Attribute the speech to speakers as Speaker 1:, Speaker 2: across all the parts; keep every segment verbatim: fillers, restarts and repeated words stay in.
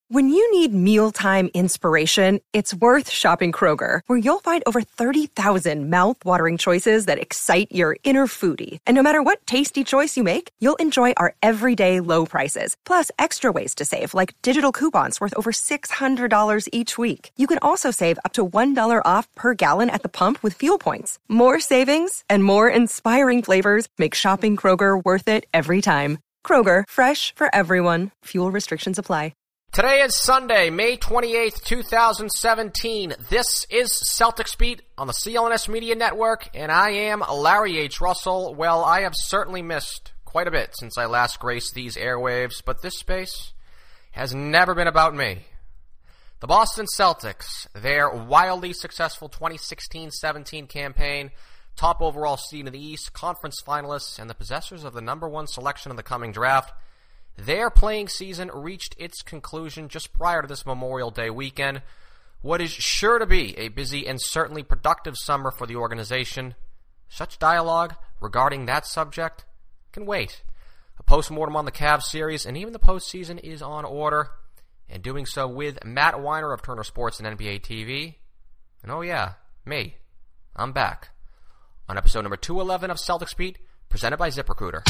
Speaker 1: When you need mealtime inspiration, it's worth shopping Kroger, where you'll find over thirty thousand mouth-watering choices that excite your inner foodie. And no matter what tasty choice you make, you'll enjoy our everyday low prices, plus extra ways to save, like digital coupons worth over six hundred dollars each week. You can also save up to one dollar off per gallon at the pump with fuel points. More savings and more inspiring flavors make shopping Kroger worth it every time. Kroger, fresh for everyone. Fuel restrictions apply.
Speaker 2: Today is Sunday, May twenty-eighth, twenty seventeen. This is Celtics Beat on the C L N S Media Network, and I am Larry H. Russell. Well, I have certainly missed quite a bit since I last graced these airwaves, but this space has never been about me. The Boston Celtics, their wildly successful twenty sixteen seventeen campaign, top overall seed in the East, conference finalists, and the possessors of the number one selection in the coming draft. Their playing season reached its conclusion just prior to this Memorial Day weekend. What is sure to be a busy and certainly productive summer for the organization. Such dialogue regarding that subject can wait. A postmortem on the Cavs series and even the postseason is on order, and doing so with Matt Weiner of Turner Sports and N B A T V. And oh yeah, me. I'm back on episode number two eleven of Celtics Beat, presented by ZipRecruiter.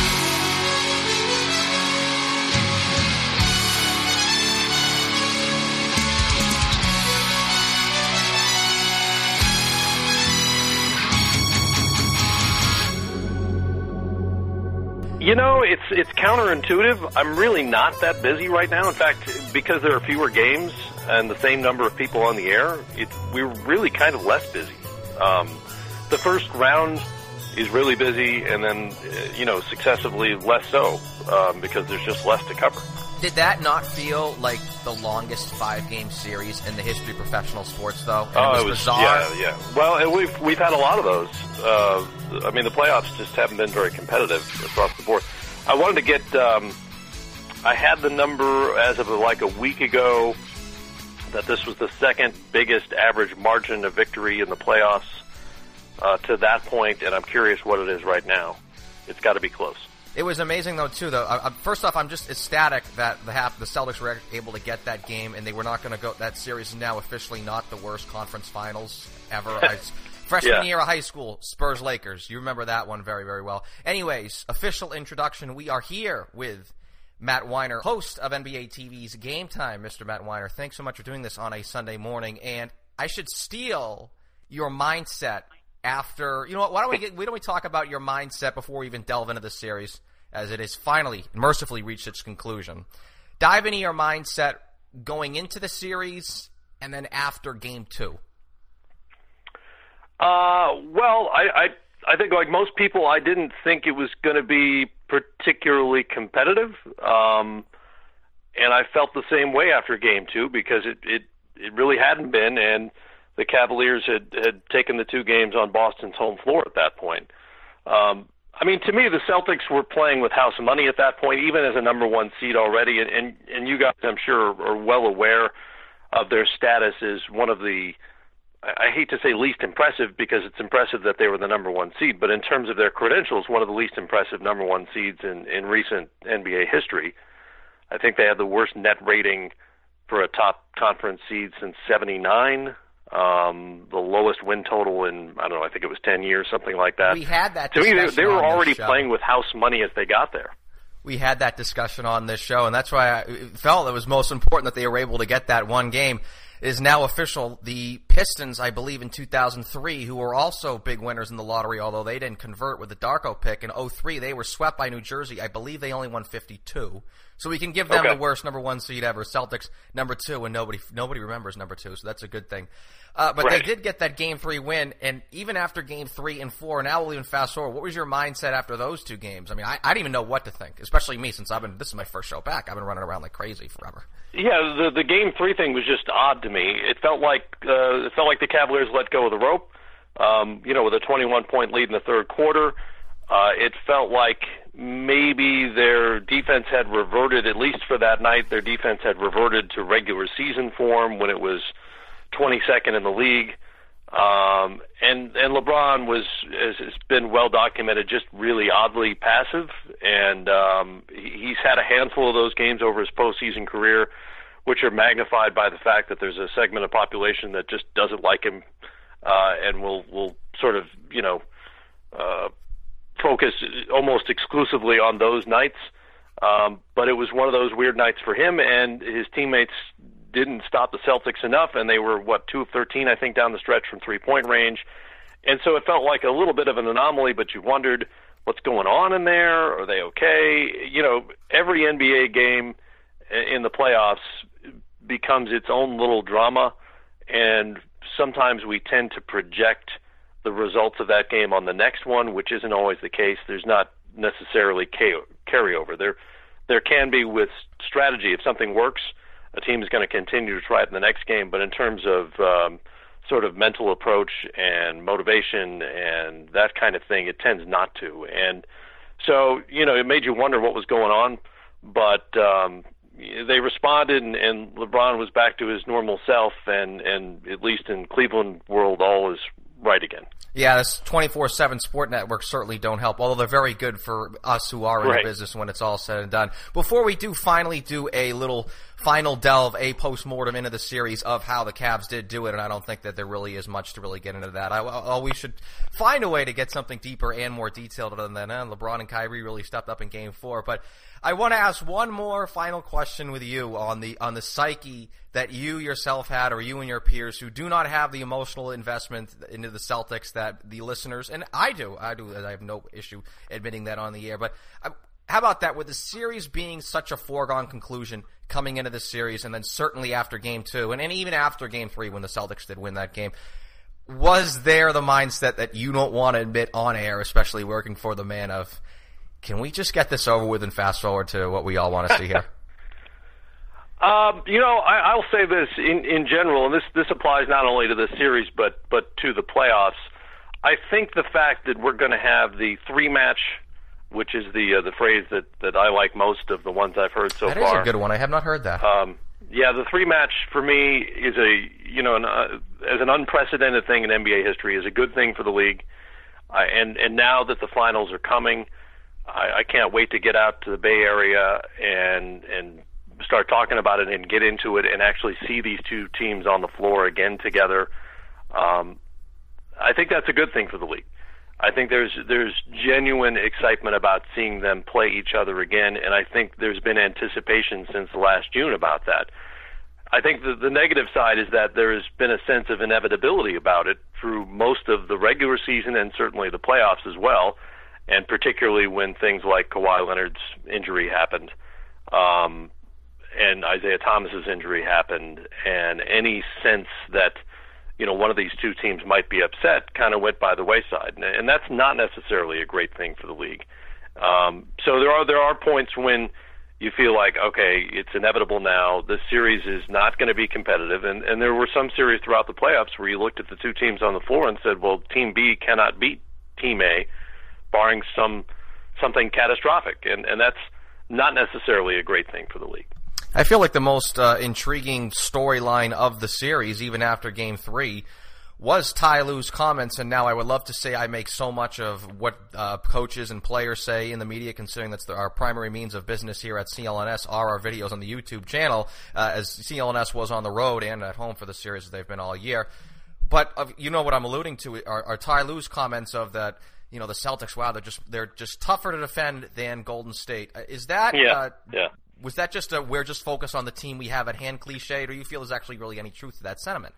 Speaker 3: You know, it's it's counterintuitive. I'm really not that busy right now. In fact, because there are fewer games and the same number of people on the air, it, we're really kind of less busy. Um, the first round is really busy, and then, you know, successively less so, um, because there's just less to cover.
Speaker 2: Did that not feel like the longest five-game series in the history of professional sports, though? And
Speaker 3: oh,
Speaker 2: it was,
Speaker 3: it was
Speaker 2: bizarre.
Speaker 3: Yeah, yeah. Well, and we've we've had a lot of those. Uh, I mean, the playoffs just haven't been very competitive across the board. I wanted to get. Um, I had the number as of like a week ago that this was the second biggest average margin of victory in the playoffs uh, to that point, and I'm curious what it is right now. It's got to be close.
Speaker 2: It was amazing, though, too, though. I, I, first off, I'm just ecstatic that the, half, the Celtics were able to get that game, and they were not going to go. That series is now officially not the worst conference finals ever. I, freshman
Speaker 3: yeah.
Speaker 2: year of high school, Spurs-Lakers. You remember that one very, very well. Anyways, official introduction. We are here with Matt Weiner, host of N B A T V's Game Time. Mister Matt Weiner, thanks so much for doing this on a Sunday morning. And I should steal your mindset after, you know what, why don't we get, why don't we talk about your mindset before we even delve into the series, as it has finally, mercifully reached its conclusion. Dive into your mindset going into the series and then after game two.
Speaker 3: Uh, well, I, I, I think like most people, I didn't think it was going to be particularly competitive. Um, and I felt the same way after game two because it, it, it really hadn't been. And the Cavaliers had, had taken the two games on Boston's home floor at that point. Um, I mean, to me, the Celtics were playing with house money at that point, even as a number one seed already. And, and, and you guys, I'm sure, are well aware of their status as one of the, I hate to say least impressive because it's impressive that they were the number one seed, but in terms of their credentials, one of the least impressive number one seeds in, in recent N B A history. I think they had the worst net rating for a top conference seed since seventy-nine. Um, the lowest win total in, I don't know, I think it was ten years, something like that.
Speaker 2: We had that
Speaker 3: To me, they, they were already
Speaker 2: show.
Speaker 3: playing with house money as they got there.
Speaker 2: We had that discussion on this show, and that's why I felt it was most important that they were able to get that one game. It is now official. The Pistons, I believe, in two thousand three, who were also big winners in the lottery, although they didn't convert with the Darko pick. In oh three, they were swept by New Jersey. I believe they only won fifty-two. So we can give them
Speaker 3: okay.
Speaker 2: the worst number one seed ever. Celtics number two, and nobody nobody remembers number two, so that's a good thing. Uh, but
Speaker 3: right.
Speaker 2: they did get that game three win, and even after game three and four, now we'll even fast forward. What was your mindset after those two games? I mean, I, I didn't even know what to think, especially me, since I've been this is my first show back. I've been running around like crazy forever.
Speaker 3: Yeah, the the game three thing was just odd to me. It felt like uh, it felt like the Cavaliers let go of the rope. Um, you know, with a twenty-one point lead in the third quarter, uh, it felt like maybe their defense had reverted, at least for that night. Their defense had reverted to regular season form when it was twenty-second in the league. Um, and, and LeBron was, as has been well documented, just really oddly passive. And, um, he's had a handful of those games over his postseason career which are magnified by the fact that there's a segment of population that just doesn't like him, uh, and will will sort of you know uh, focus almost exclusively on those nights. Um, but it was one of those weird nights for him, and his teammates didn't stop the Celtics enough, and they were, what, two of thirteen, I think, down the stretch from three-point range. And so it felt like a little bit of an anomaly, but you wondered what's going on in there. Are they okay? You know, every N B A game in the playoffs becomes its own little drama, and sometimes we tend to project the results of that game on the next one, which isn't always the case. There's not necessarily carryover. There, there can be with strategy. If something works, a team is going to continue to try it in the next game. But in terms of um, sort of mental approach and motivation and that kind of thing, it tends not to. And so, you know, it made you wonder what was going on. But um, they responded, and, and LeBron was back to his normal self. And, and at least in Cleveland world, all is right again.
Speaker 2: Yeah, this twenty-four seven sport networks certainly don't help, although they're very good for us who are in
Speaker 3: right.
Speaker 2: the business when it's all said and done. Before we do finally do a little final delve, a postmortem into the series of how the Cavs did do it, and I don't think that there really is much to really get into that. I, I, we should find a way to get something deeper and more detailed other than eh, LeBron and Kyrie really stepped up in Game four. But I want to ask one more final question with you on the on the psyche that you yourself had, or you and your peers who do not have the emotional investment into the Celtics that the listeners, and I do, I do, I have no issue admitting that on the air, but I, how about that, with the series being such a foregone conclusion coming into the series, and then certainly after Game two, and, and even after Game three when the Celtics did win that game, was there the mindset that you don't want to admit on air, especially working for the man, of, can we just get this over with and fast forward to what we all want to see here?
Speaker 3: Um, you know, I, I'll say this in, in general, and this, this applies not only to this series but, but to the playoffs. I think the fact that we're going to have the three-match, which is the uh, the phrase that, that I like most of the ones I've heard so
Speaker 2: that
Speaker 3: far.
Speaker 2: That is a good one. I have not heard that.
Speaker 3: Um, yeah, the three-match for me is a, you know, an, uh, as an unprecedented thing in N B A history, is a good thing for the league. Uh, and, and now that the finals are coming, I, I can't wait to get out to the Bay Area and and start talking about it and get into it and actually see these two teams on the floor again together. Um, I think that's a good thing for the league. I think there's there's genuine excitement about seeing them play each other again, and I think there's been anticipation since last June about that. I think the, the negative side is that there has been a sense of inevitability about it through most of the regular season and certainly the playoffs as well, and particularly when things like Kawhi Leonard's injury happened. Um, and Isaiah Thomas's injury happened, and any sense that, you know, one of these two teams might be upset kind of went by the wayside, and, and that's not necessarily a great thing for the league. Um, so there are there are points when you feel like, okay, it's inevitable now. This series is not going to be competitive, and, and there were some series throughout the playoffs where you looked at the two teams on the floor and said, well, Team B cannot beat Team A, barring some something catastrophic, and, and that's not necessarily a great thing for the league.
Speaker 2: I feel like the most uh, intriguing storyline of the series, even after Game three, was Ty Lue's comments, and now I would love to say I make so much of what uh, coaches and players say in the media, considering that's the, our primary means of business here at C L N S are our videos on the YouTube channel, uh, as C L N S was on the road and at home for the series as they've been all year. But uh, you know what I'm alluding to are, are Ty Lue's comments of that, you know, the Celtics, wow, they're just they're just tougher to defend than Golden State. Uh, is that
Speaker 3: yeah,
Speaker 2: uh,
Speaker 3: yeah.
Speaker 2: Was that just a we're just focused on the team we have at hand cliche, or do you feel there's actually really any truth to that sentiment?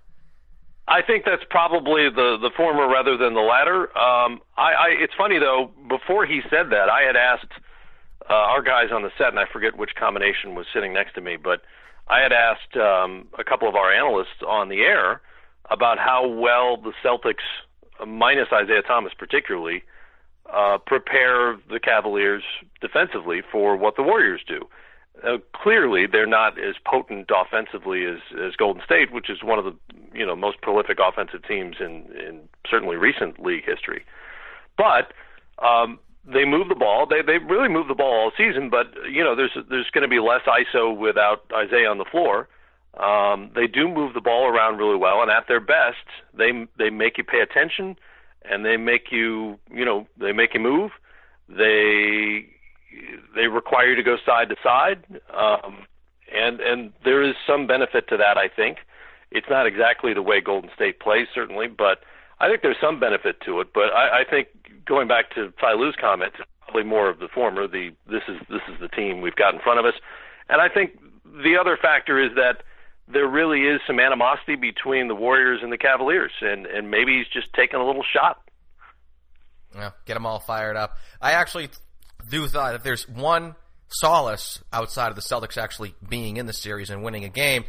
Speaker 3: I think that's probably the, the former rather than the latter. Um, I, I, it's funny, though, before he said that, I had asked uh, our guys on the set, and I forget which combination was sitting next to me, but I had asked um, a couple of our analysts on the air about how well the Celtics, minus Isaiah Thomas particularly, uh, prepare the Cavaliers defensively for what the Warriors do. Uh, clearly, they're not as potent offensively as, as Golden State, which is one of the you know most prolific offensive teams in, in certainly recent league history. But um, they move the ball. They they really move the ball all season. But you know there's there's going to be less I S O without Isaiah on the floor. Um, they do move the ball around really well, and at their best, they they make you pay attention, and they make you you know they make you move. They They require you to go side to side, um, and and there is some benefit to that, I think. It's not exactly the way Golden State plays, certainly, but I think there's some benefit to it. But I, I think going back to Ty Lue's comments, it's probably more of the former. The this is this is the team we've got in front of us, and I think the other factor is that there really is some animosity between the Warriors and the Cavaliers, and and maybe he's just taking a little shot.
Speaker 2: Yeah, get them all fired up. I actually do thought if there's one solace outside of the Celtics actually being in the series and winning a game,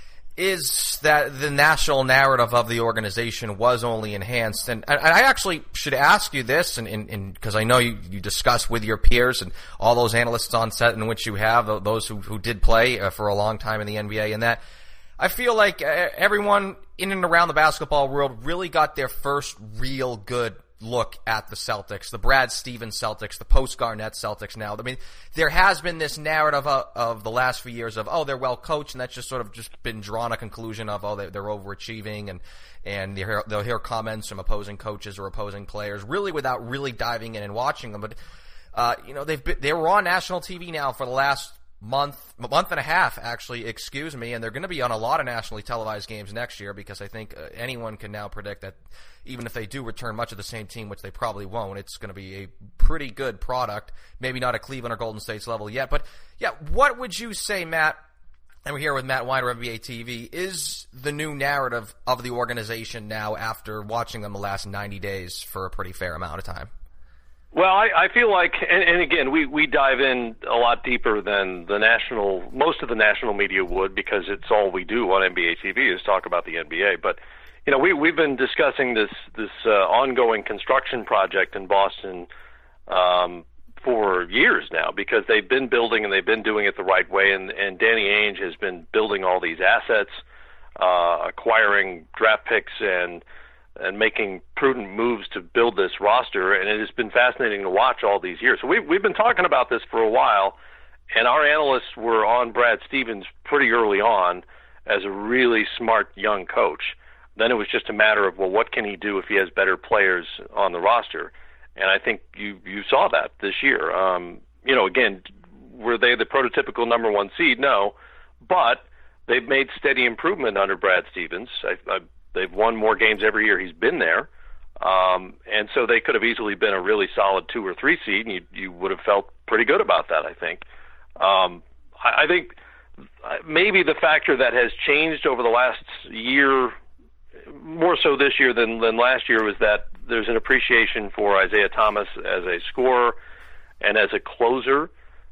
Speaker 2: is that the national narrative of the organization was only enhanced. And I actually should ask you this, and because I know you, you discuss with your peers and all those analysts on set in which you have, those who, who did play uh, for a long time in the N B A, and that I feel like everyone in and around the basketball world really got their first real good look at the Celtics, the Brad Stevens Celtics, the post-Garnett Celtics now. I mean, there has been this narrative of, of the last few years of, oh, they're well coached, and that's just sort of just been drawn a conclusion of, oh, they're, they're overachieving, and, and they'll hear, they'll hear comments from opposing coaches or opposing players, really without really diving in and watching them. But, uh, you know, they've been, they were on national T V now for the last month, month and a half, actually, excuse me, and they're going to be on a lot of nationally televised games next year, because I think uh, anyone can now predict that even if they do return much of the same team, which they probably won't, it's going to be a pretty good product. Maybe not at Cleveland or Golden State's level yet, but yeah, what would you say, Matt, and we're here with Matt Weiner, N B A T V, is the new narrative of the organization now after watching them the last ninety days for a pretty fair amount of time?
Speaker 3: Well, I, I feel like, and, and again, we, we dive in a lot deeper than the national, most of the national media would, because it's all we do on N B A T V is talk about the N B A. But, you know, we, we've been discussing this, this uh, ongoing construction project in Boston um, for years now, because they've been building and they've been doing it the right way. And, and Danny Ainge has been building all these assets, uh, acquiring draft picks and and making prudent moves to build this roster, and it has been fascinating to watch all these years. So we've, we've been talking about this for a while, and our analysts were on Brad Stevens pretty early on as a really smart young coach. Then it was just a matter of, well, what can he do if he has better players on the roster? And I think you, you saw that this year. Um, you know, again, were they the prototypical number one seed? No, but they've made steady improvement under Brad Stevens. I, I They've won more games every year he's been there. Um, and so they could have easily been a really solid two or three seed, and you, you would have felt pretty good about that, I think. Um, I, I think maybe the factor that has changed over the last year, more so this year than, than last year, was that there's an appreciation for Isaiah Thomas as a scorer and as a closer.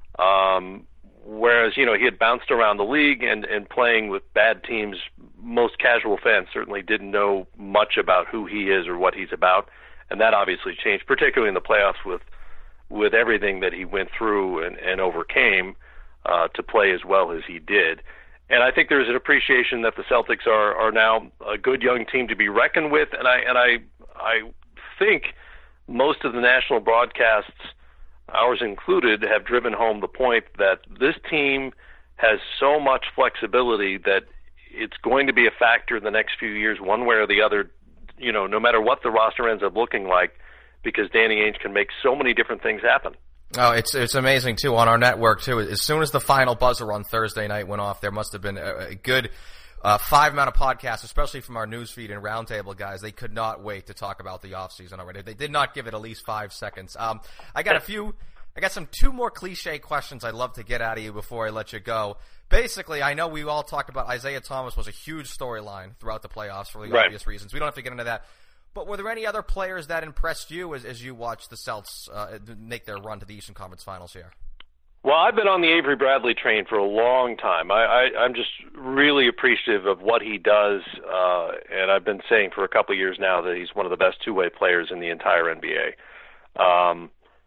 Speaker 3: Um, whereas, you know, he had bounced around the league and, and playing with bad teams, most casual fans certainly didn't know much about who he is or what he's about, and that obviously changed, particularly in the playoffs with with everything that he went through and, and overcame uh, to play as well as he did. And I think there's an appreciation that the Celtics are, are now a good young team to be reckoned with, and I and I I think most of the national broadcasts, ours included, have driven home the point that this team has so much flexibility that it's going to be a factor in the next few years, one way or the other, you know, no matter what the roster ends up looking like, because Danny Ainge can make so many different things happen.
Speaker 2: Oh, it's it's amazing, too, on our network, too. As soon as the final buzzer on Thursday night went off, there must have been a, a good uh, five-minute of podcasts, especially from our newsfeed and roundtable guys. They could not wait to talk about the offseason already. They did not give it at least five seconds. Um, I got a few... I got some two more cliche questions I'd love to get out of you before I let you go. Basically, I know we all talked about Isaiah Thomas was a huge storyline throughout the playoffs for the
Speaker 3: right.
Speaker 2: obvious reasons. We don't have to get into that. But were there any other players that impressed you as, as you watched the Celts uh, make their run to the Eastern Conference Finals here?
Speaker 3: Well, I've been on the Avery Bradley train for a long time. I, I, I'm just really appreciative of what he does, uh, and I've been saying for a couple of years now that he's one of the best two-way players in the entire N B A. Um,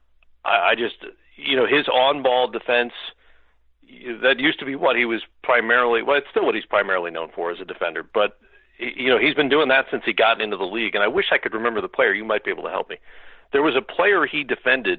Speaker 3: I just, you know, his on-ball defense, that used to be what he was primarily, well, it's still what he's primarily known for as a defender, but, you know, he's been doing that since he got into the league, and I wish I could remember the player. You might be able to help me. There was a player he defended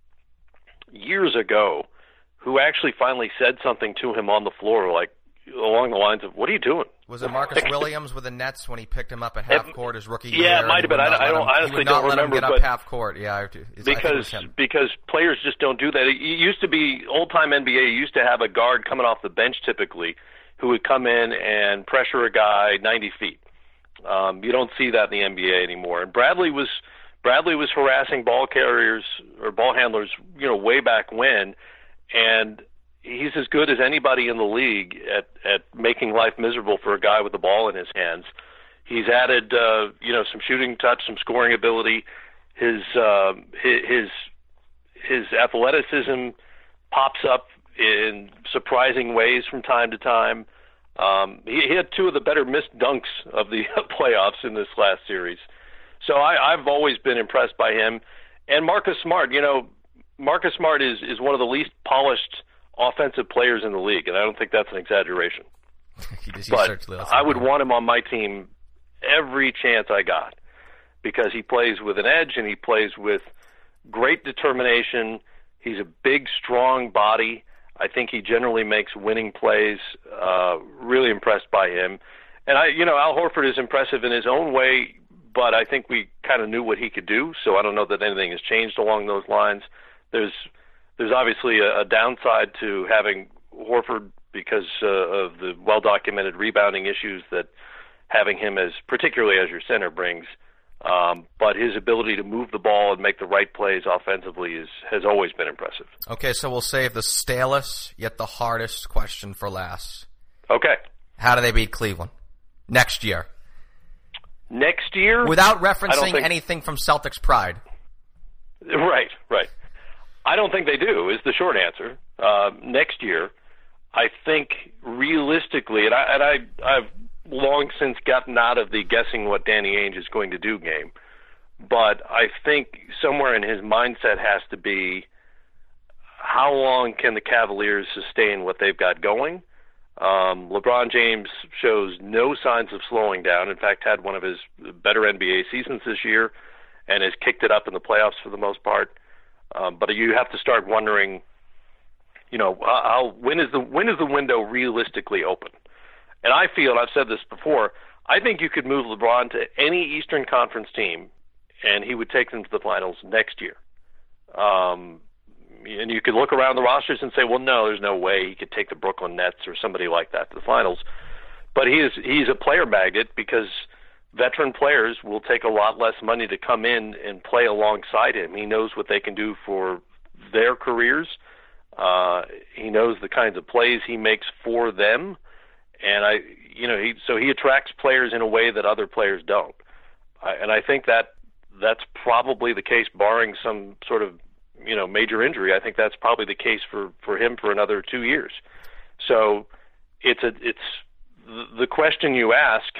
Speaker 3: years ago who actually finally said something to him on the floor, like, along the lines of, what are you doing?
Speaker 2: Was it Marcus Williams with the Nets when he picked him up at half court his rookie year?
Speaker 3: Yeah, it might have been. I, I don't
Speaker 2: him,
Speaker 3: honestly don't remember.
Speaker 2: He would not let him get up half court. Yeah,
Speaker 3: because because players just don't do that. It used to be old time N B A. Used to have a guard coming off the bench typically, who would come in and pressure a guy ninety feet. Um, you don't see that in the N B A anymore. And Bradley was Bradley was harassing ball carriers or ball handlers, you know, way back when, and he's as good as anybody in the league at, at making life miserable for a guy with the ball in his hands. He's added, uh, you know, some shooting touch, some scoring ability. His, uh, his, his athleticism pops up in surprising ways from time to time. Um, he, he had two of the better missed dunks of the playoffs in this last series. So I, I've always been impressed by him. And Marcus Smart, you know, Marcus Smart is, is one of the least polished offensive players in the league, and I don't think that's an exaggeration. But I would want him on my team every chance I got because he plays with an edge and he plays with great determination. He's a big, strong body. I think he generally makes winning plays. Uh, really impressed by him. And, I, you know, Al Horford is impressive in his own way, but I think we kind of knew what he could do, so I don't know that anything has changed along those lines. There's There's obviously a, a downside to having Horford because uh, of the well-documented rebounding issues that having him as, particularly as your center, brings. Um, but his ability to move the ball and make the right plays offensively is has always been impressive.
Speaker 2: Okay, so we'll save the stalest yet the hardest question for last.
Speaker 3: Okay.
Speaker 2: How do they beat Cleveland next year?
Speaker 3: Next year?
Speaker 2: Without referencing
Speaker 3: think...
Speaker 2: anything from Celtics pride.
Speaker 3: Right, right. I don't think they do, is the short answer. Uh, next year, I think realistically, and, I, and I, I've long since gotten out of the guessing what Danny Ainge is going to do game, but I think somewhere in his mindset has to be how long can the Cavaliers sustain what they've got going? Um, LeBron James shows no signs of slowing down. In fact, had one of his better N B A seasons this year and has kicked it up in the playoffs for the most part. Um, but you have to start wondering, you know, how, when is the when is the window realistically open? And I feel, and I've said this before, I think you could move LeBron to any Eastern Conference team, and he would take them to the finals next year. Um, and you could look around the rosters and say, well, no, there's no way he could take the Brooklyn Nets or somebody like that to the finals. But he is he's a player magnet because veteran players will take a lot less money to come in and play alongside him. He knows what they can do for their careers. Uh, he knows the kinds of plays he makes for them, and I, you know, he so he attracts players in a way that other players don't. I, and I think that that's probably the case, barring some sort of, you know, major injury. I think that's probably the case for, for him for another two years. So it's a it's the question you ask.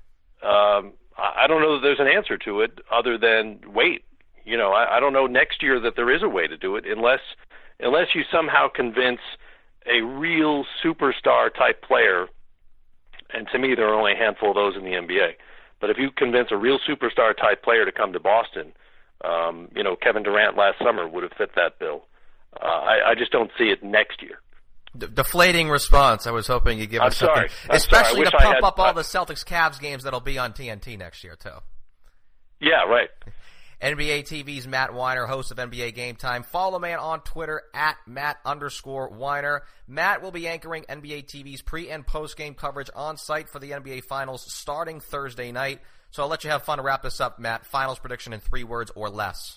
Speaker 3: Um, I don't know that there's an answer to it other than wait. You know, I, I don't know next year that there is a way to do it unless unless you somehow convince a real superstar type player. And to me, there are only a handful of those in the N B A. But if you convince a real superstar type player to come to Boston, um, you know, Kevin Durant last summer would have fit that bill. Uh, I, I just don't see it next year.
Speaker 2: D- deflating response. I was hoping you'd give
Speaker 3: I'm
Speaker 2: us
Speaker 3: sorry.
Speaker 2: something,
Speaker 3: I'm
Speaker 2: especially
Speaker 3: sorry.
Speaker 2: to pump
Speaker 3: had,
Speaker 2: up all
Speaker 3: uh,
Speaker 2: the Celtics-Cavs games that'll be on T N T next year too.
Speaker 3: Yeah, right.
Speaker 2: N B A T V's Matt Weiner, host of N B A Game Time. Follow man on Twitter at Matt underscore Weiner. Matt will be anchoring N B A T V's pre- and post-game coverage on site for the N B A Finals starting Thursday night. So I'll let you have fun to wrap this up, Matt. Finals prediction in three words or less.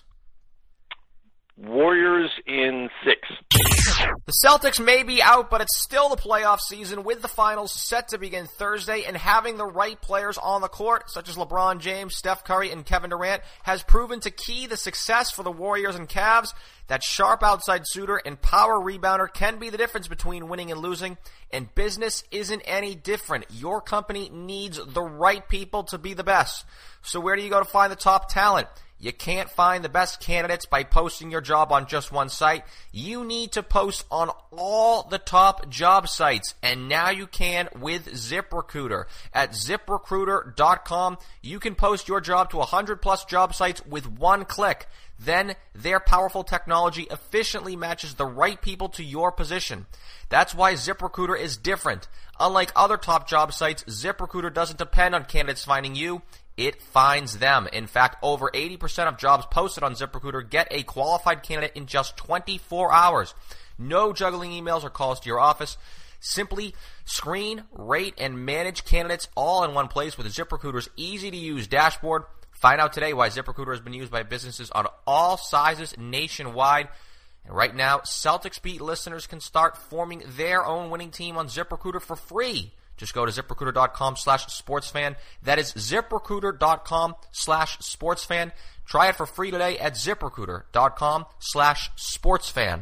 Speaker 3: Warriors in six.
Speaker 2: The Celtics may be out, but it's still the playoff season with the finals set to begin Thursday, and having the right players on the court, such as LeBron James, Steph Curry, and Kevin Durant, has proven to key the success for the Warriors and Cavs. That sharp outside shooter and power rebounder can be the difference between winning and losing, and business isn't any different. Your company needs the right people to be the best. So where do you go to find the top talent? You can't find the best candidates by posting your job on just one site. You need to post on all the top job sites, and now you can with ZipRecruiter. At zip recruiter dot com, you can post your job to one hundred plus job sites with one click. Then their powerful technology efficiently matches the right people to your position. That's why ZipRecruiter is different. Unlike other top job sites, ZipRecruiter doesn't depend on candidates finding you. It finds them. In fact, over eighty percent of jobs posted on ZipRecruiter get a qualified candidate in just twenty-four hours. No juggling emails or calls to your office. Simply screen, rate, and manage candidates all in one place with ZipRecruiter's easy-to-use dashboard. Find out today why ZipRecruiter has been used by businesses on all sizes nationwide. And right now, Celtics Beat listeners can start forming their own winning team on ZipRecruiter for free. Just go to ZipRecruiter.com slash sportsfan. That is ZipRecruiter.com slash sportsfan. Try it for free today at ZipRecruiter.com slash sportsfan.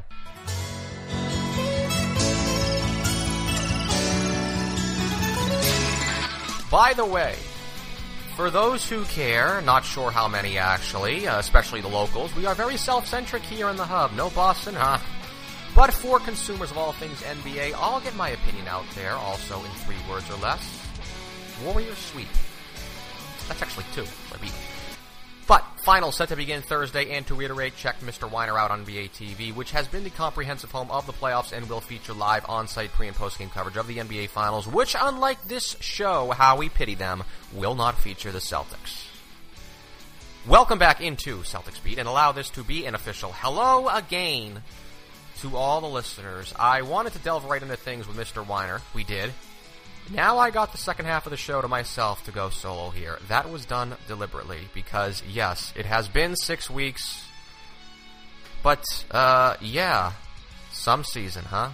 Speaker 2: By the way, for those who care, not sure how many actually, uh, especially the locals, we are very self-centric here in the hub. No Boston, huh? But for consumers of all things N B A, I'll get my opinion out there, also in three words or less. Warriors sweep. That's actually two, so I beat. But finals set to begin Thursday, and to reiterate, check Mister Weiner out on N B A T V, which has been the comprehensive home of the playoffs and will feature live on-site pre- and post-game coverage of the N B A Finals, which, unlike this show, How We Pity Them, will not feature the Celtics. Welcome back into Celtics Beat, and allow this to be an official hello again to all the listeners. I wanted to delve right into things with Mister Weiner. We did. Now I got the second half of the show to myself to go solo here. That was done deliberately because, yes, it has been six weeks. But, uh, yeah, some season, huh?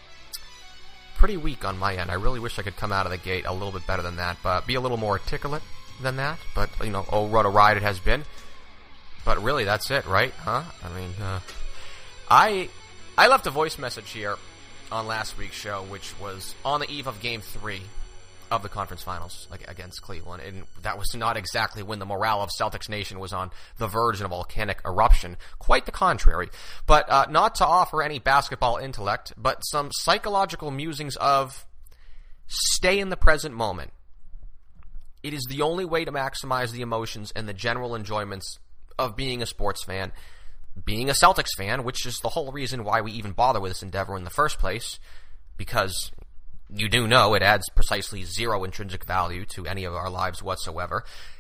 Speaker 2: Pretty weak on my end. I really wish I could come out of the gate a little bit better than that, but be a little more articulate than that. But, you know, oh, what a ride it has been. But really, that's it, right? Huh? I mean, uh, I, I left a voice message here on last week's show, which was on the eve of Game three of the conference finals against Cleveland. And that was not exactly when the morale of Celtics Nation was on the verge of a volcanic eruption. Quite the contrary. But uh, not to offer any basketball intellect, but some psychological musings of stay in the present moment. It is the only way to maximize the emotions and the general enjoyments of being a sports fan. Being a Celtics fan, which is the whole reason why we even bother with this endeavor in the first place, because you do know it adds precisely zero intrinsic value to any of our lives whatsoever.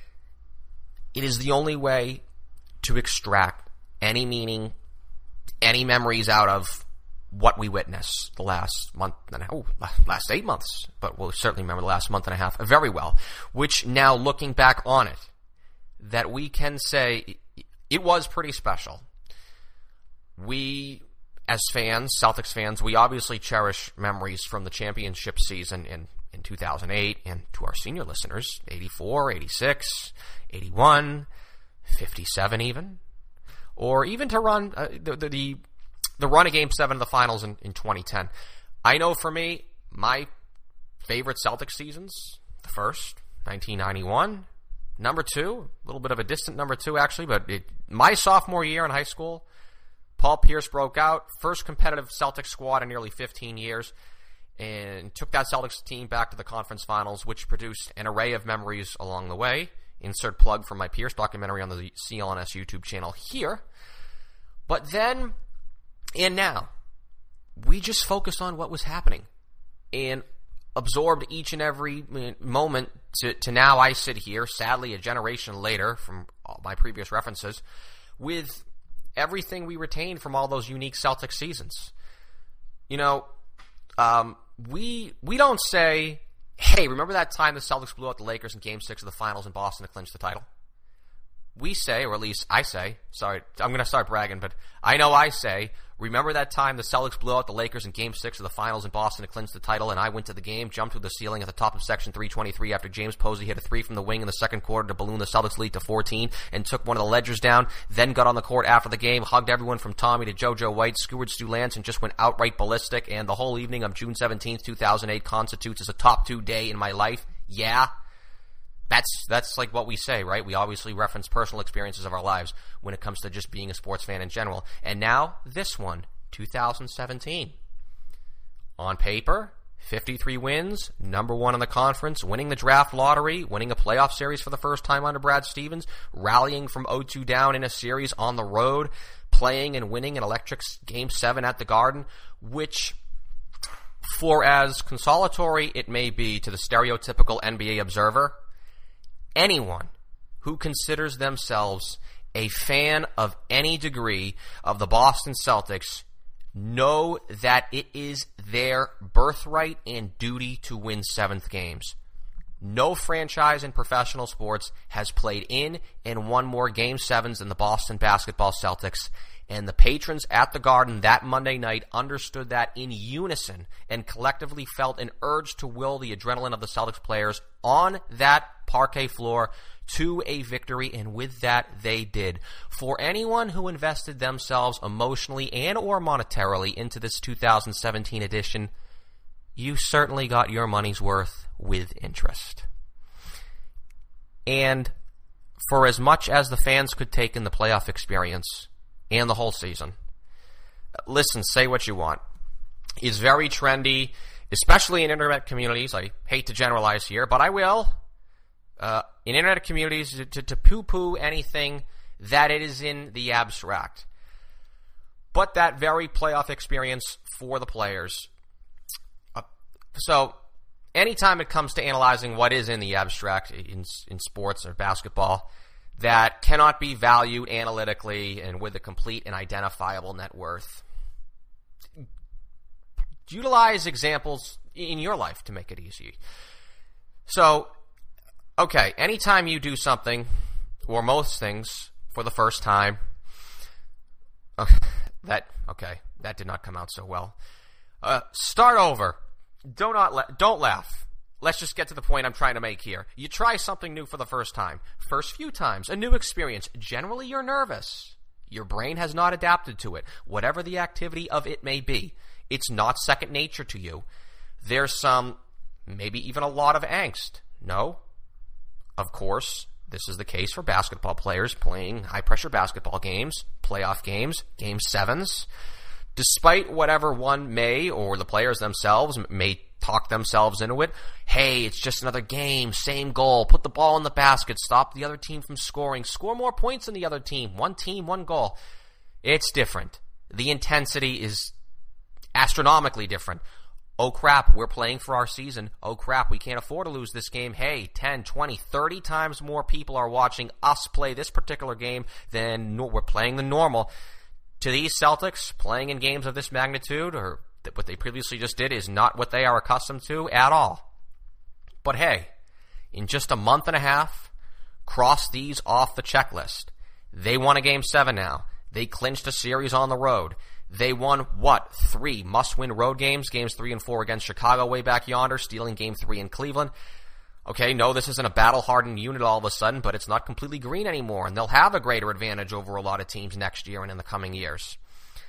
Speaker 2: It is the only way to extract any meaning, any memories out of what we witnessed the last month and a half, oh, last eight months, but we'll certainly remember the last month and a half very well, which now looking back on it, that we can say it was pretty special. We, as fans, Celtics fans, we obviously cherish memories from the championship season in, in two thousand eight, and to our senior listeners, eighty-four, eighty-six, eighty-one, fifty-seven even, or even to run uh, the, the, the, the run of Game seven of the finals in, in twenty ten. I know for me, my favorite Celtics seasons, the first, nineteen ninety-one, number two, a little bit of a distant number two actually, but it, my sophomore year in high school, Paul Pierce broke out, first competitive Celtics squad in nearly fifteen years, and took that Celtics team back to the conference finals, which produced an array of memories along the way. Insert plug for my Pierce documentary on the C L N S YouTube channel here. But then, and now, we just focused on what was happening and absorbed each and every moment to, to now I sit here, sadly a generation later from all my previous references, with everything we retained from all those unique Celtics seasons. You know, um, we we don't say, hey, remember that time the Celtics blew out the Lakers in Game six of the finals in Boston to clinch the title? We say, or at least I say, sorry, I'm going to start bragging, but I know I say, remember that time the Celtics blew out the Lakers in Game six of the finals in Boston to clinch the title, and I went to the game, jumped through the ceiling at the top of Section three twenty-three after James Posey hit a three from the wing in the second quarter to balloon the Celtics lead to fourteen, and took one of the ledgers down, then got on the court after the game, hugged everyone from Tommy to JoJo White, skewered Stu Lance, and just went outright ballistic, and the whole evening of June seventeenth, two thousand eight constitutes as a top two day in my life. Yeah. That's that's like what we say, right? We obviously reference personal experiences of our lives when it comes to just being a sports fan in general. And now, this one, two thousand seventeen. On paper, fifty-three wins, number one in the conference, winning the draft lottery, winning a playoff series for the first time under Brad Stevens, rallying from oh two down in a series on the road, playing and winning an electric Game seven at the Garden, which For as consolatory it may be to the stereotypical N B A observer, anyone who considers themselves a fan of any degree of the Boston Celtics know that it is their birthright and duty to win seventh games. No franchise in professional sports has played in and won more Game sevens than the Boston Basketball Celtics, and the patrons at the Garden that Monday night understood that in unison and collectively felt an urge to will the adrenaline of the Celtics players on that parquet floor to a victory, and with that they did. For anyone who invested themselves emotionally and or monetarily into this two thousand seventeen edition, you certainly got your money's worth with interest. And for as much as the fans could take in the playoff experience and the whole season, listen, say what you want. It's very trendy, especially in internet communities. I hate to generalize here, but I will. Uh, in internet communities, to, to, to poo-poo anything that it is in the abstract. But that very playoff experience for the players. Uh, so, anytime it comes to analyzing what is in the abstract in, in sports or basketball, that cannot be valued analytically and with a complete and identifiable net worth, utilize examples in your life to make it easy. So, okay, anytime you do something, or most things, for the first time, okay, that okay, that did not come out so well. Uh, start over. Do not la- don't laugh. Let's just get to the point I'm trying to make here. You try something new for the first time. First few times, a new experience. Generally, you're nervous. Your brain has not adapted to it. Whatever the activity of it may be, it's not second nature to you. There's some, maybe even a lot of angst. No? Of course, this is the case for basketball players playing high-pressure basketball games, playoff games, game sevens. Despite whatever one may, or the players themselves may talk themselves into it, hey, it's just another game, same goal, put the ball in the basket, stop the other team from scoring, score more points than the other team, one team, one goal. It's different. The intensity is astronomically different. Oh crap, we're playing for our season. Oh crap, we can't afford to lose this game. Hey, ten, twenty, thirty times more people are watching us play this particular game than we're playing the normal. To these Celtics, playing in games of this magnitude, or what they previously just did, is not what they are accustomed to at all. But hey, in just a month and a half, cross these off the checklist. They won a game seven now. They clinched a series on the road. They won, what, three must-win road games, games three and four against Chicago way back yonder, stealing game three in Cleveland. Okay, no, this isn't a battle-hardened unit all of a sudden, but it's not completely green anymore, and they'll have a greater advantage over a lot of teams next year and in the coming years.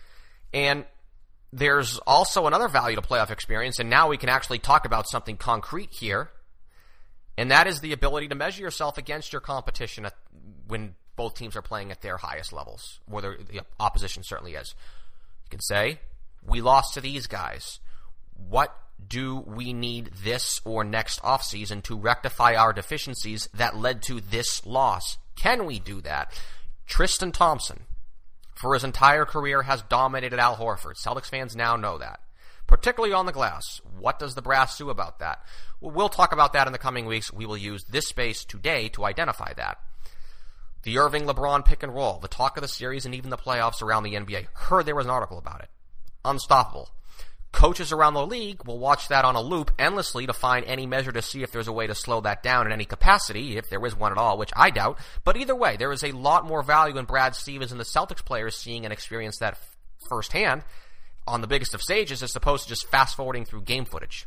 Speaker 2: And there's also another value to playoff experience, and now we can actually talk about something concrete here, and that is the ability to measure yourself against your competition at, when both teams are playing at their highest levels, or the, the opposition certainly is. You can say, we lost to these guys. What do we need this or next offseason to rectify our deficiencies that led to this loss? Can we do that? Tristan Thompson, for his entire career, has dominated Al Horford. Celtics fans now know that, particularly on the glass. What does the brass do about that? Well, we'll talk about that in the coming weeks. We will use this space today to identify that. The Irving-LeBron pick and roll, the talk of the series and even the playoffs around the N B A. Heard there was an article about it. Unstoppable. Coaches around the league will watch that on a loop endlessly to find any measure to see if there's a way to slow that down in any capacity, if there is one at all, which I doubt. But either way, there is a lot more value in Brad Stevens and the Celtics players seeing and experience that firsthand on the biggest of stages as opposed to just fast-forwarding through game footage.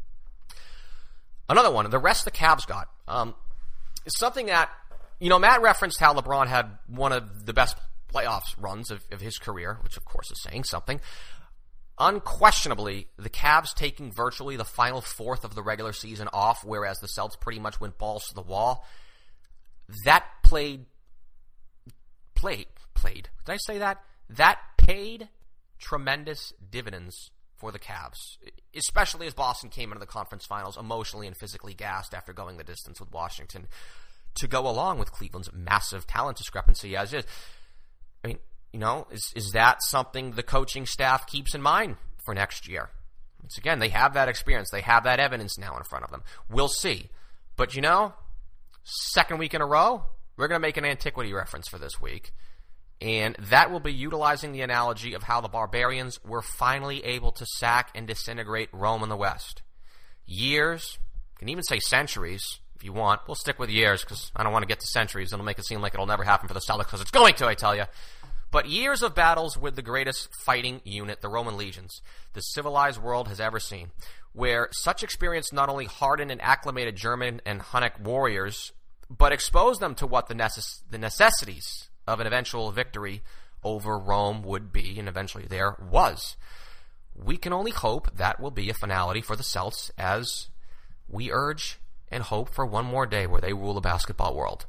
Speaker 2: Another one, the rest the Cavs got, um, is something that, you know, Matt referenced how LeBron had one of the best playoffs runs of, of his career, which of course is saying something. Unquestionably, the Cavs taking virtually the final fourth of the regular season off, whereas the Celtics pretty much went balls to the wall. That played, played, played. Did I say that? That paid tremendous dividends for the Cavs, especially as Boston came into the conference finals emotionally and physically gassed after going the distance with Washington to go along with Cleveland's massive talent discrepancy as is. I mean, you know, is is that something the coaching staff keeps in mind for next year? Once again, they have that experience. They have that evidence now in front of them. We'll see. But, you know, second week in a row, we're going to make an antiquity reference for this week. And that will be utilizing the analogy of how the barbarians were finally able to sack and disintegrate Rome in the West. Years, you can even say centuries if you want. We'll stick with years because I don't want to get to centuries. It'll make it seem like it'll never happen for the Celtics because it's going to, I tell you. But years of battles with the greatest fighting unit, the Roman legions, the civilized world has ever seen, where such experience not only hardened and acclimated German and Hunnic warriors, but exposed them to what the, necess- the necessities of an eventual victory over Rome would be, and eventually there was. We can only hope that will be a finality for the Celts as we urge and hope for one more day where they rule the basketball world.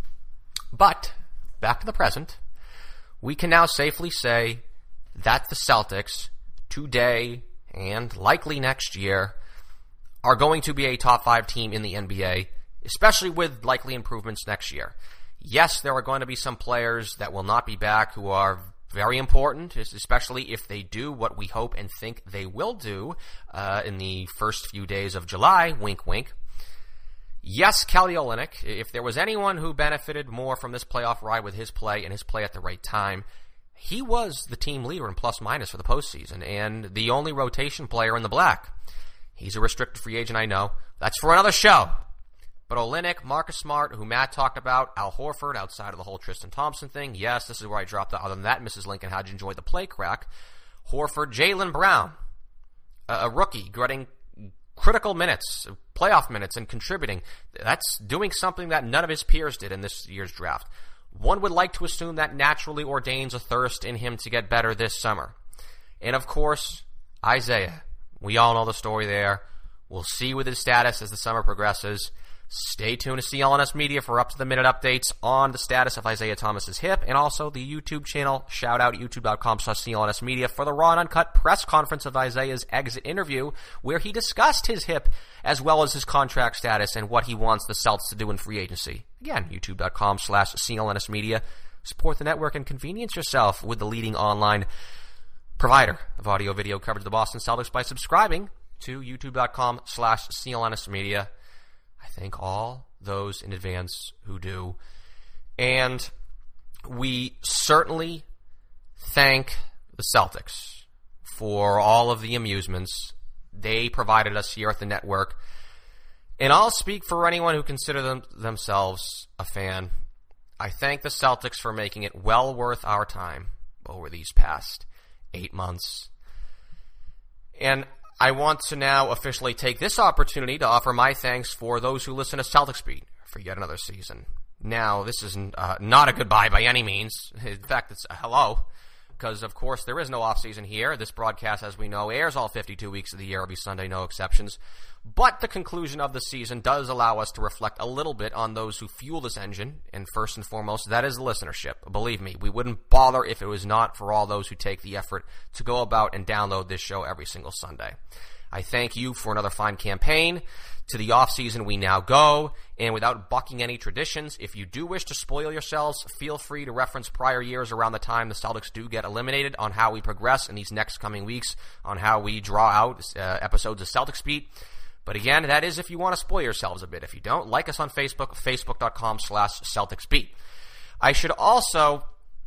Speaker 2: But, back to the present, we can now safely say that the Celtics, today and likely next year, are going to be a top five team in the N B A, especially with likely improvements next year. Yes, there are going to be some players that will not be back who are very important, especially if they do what we hope and think they will do uh, in the first few days of July. Wink, wink. Yes, Kelly Olynyk, if there was anyone who benefited more from this playoff ride with his play and his play at the right time, he was the team leader in plus-minus for the postseason and the only rotation player in the black. He's a restricted free agent, I know. That's for another show. But Olynyk, Marcus Smart, who Matt talked about, Al Horford, outside of the whole Tristan Thompson thing. Yes, this is where I dropped the, other than that, Missus Lincoln, how'd you enjoy the play crack? Horford, Jaylen Brown, a, a rookie, getting critical minutes, playoff minutes, and contributing. That's doing something that none of his peers did in this year's draft. One would like to assume that naturally ordains a thirst in him to get better this summer. And of course, Isaiah. We all know the story there. We'll see with his status as the summer progresses. Stay tuned to C L N S Media for up-to-the-minute updates on the status of Isaiah Thomas's hip, and also the YouTube channel. Shout out youtube.com slash CLNS Media for the raw and uncut press conference of Isaiah's exit interview, where he discussed his hip as well as his contract status and what he wants the Celts to do in free agency. Again, youtube.com slash CLNS Media. Support the network and convenience yourself with the leading online provider of audio-video coverage of the Boston Celtics by subscribing to youtube.com slash CLNS Media. I thank all those in advance who do. And we certainly thank the Celtics for all of the amusements they provided us here at the network. And I'll speak for anyone who consider them, themselves a fan. I thank the Celtics for making it well worth our time over these past eight months. And I want to now officially take this opportunity to offer my thanks for those who listen to Celtics Beat for yet another season. Now, this is uh, not a goodbye by any means. In fact, it's a hello, because, of course, there is no offseason here. This broadcast, as we know, airs all fifty-two weeks of the year, every Sunday, no exceptions. But the conclusion of the season does allow us to reflect a little bit on those who fuel this engine, and first and foremost, that is the listenership. Believe me, we wouldn't bother if it was not for all those who take the effort to go about and download this show every single Sunday. I thank you for another fine campaign. To the off-season we now go, and without bucking any traditions, if you do wish to spoil yourselves, feel free to reference prior years around the time the Celtics do get eliminated on how we progress in these next coming weeks, on how we draw out uh, episodes of Celtics Beat. But again, that is if you want to spoil yourselves a bit. If you don't, like us on Facebook, facebook.com slash Celtics Beat. I should also,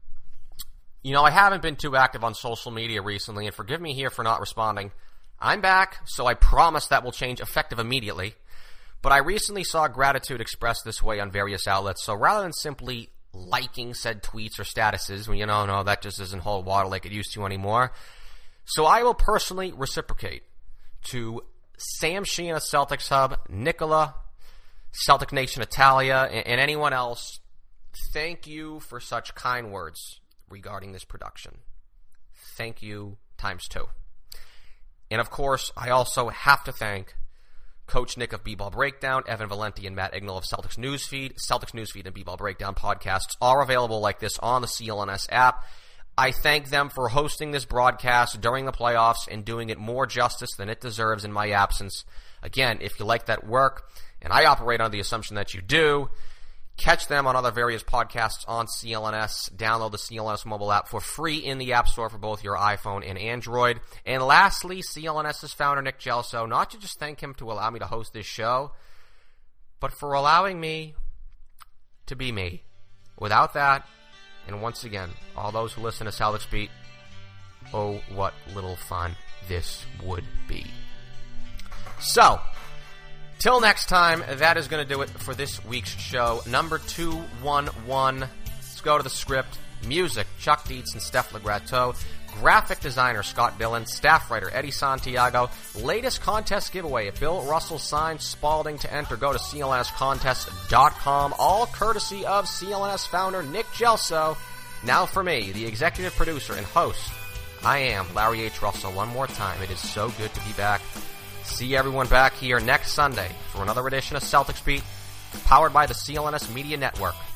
Speaker 2: you know, I haven't been too active on social media recently, and forgive me here for not responding. I'm back, so I promise that will change effective immediately. But I recently saw gratitude expressed this way on various outlets, so rather than simply liking said tweets or statuses, well, you know, no, that just doesn't hold water like it used to anymore. So I will personally reciprocate to Sam Sheehan of Celtics Hub, Nicola, Celtic Nation Italia, and, and anyone else. Thank you for such kind words regarding this production. Thank you times two. And, of course, I also have to thank Coach Nick of B-Ball Breakdown, Evan Valenti and Matt Ignall of Celtics Newsfeed. Celtics Newsfeed and B-Ball Breakdown podcasts are available like this on the C L N S app. I thank them for hosting this broadcast during the playoffs and doing it more justice than it deserves in my absence. Again, if you like that work, and I operate under the assumption that you do, Catch them on other various podcasts on C L N S. Download the C L N S mobile app for free in the App Store for both your iPhone and Android. And lastly, CLNS's founder, Nick Gelso, not to just thank him to allow me to host this show, but for allowing me to be me. Without that, and once again, all those who listen to Celtics Beat, oh, what little fun this would be. So, till next time, that is going to do it for this week's show. Number two one one. Let's go to the script. Music, Chuck Dietz and Steph Legrateau. Graphic designer, Scott Dillon. Staff writer, Eddie Santiago. Latest contest giveaway. If Bill Russell signs Spalding to enter, go to C L N S contest dot com. All courtesy of C L N S founder Nick Gelso. Now for me, the executive producer and host, I am Larry H. Russell. One more time, it is so good to be back. See everyone back here next Sunday for another edition of Celtics Beat, powered by the C L N S Media Network.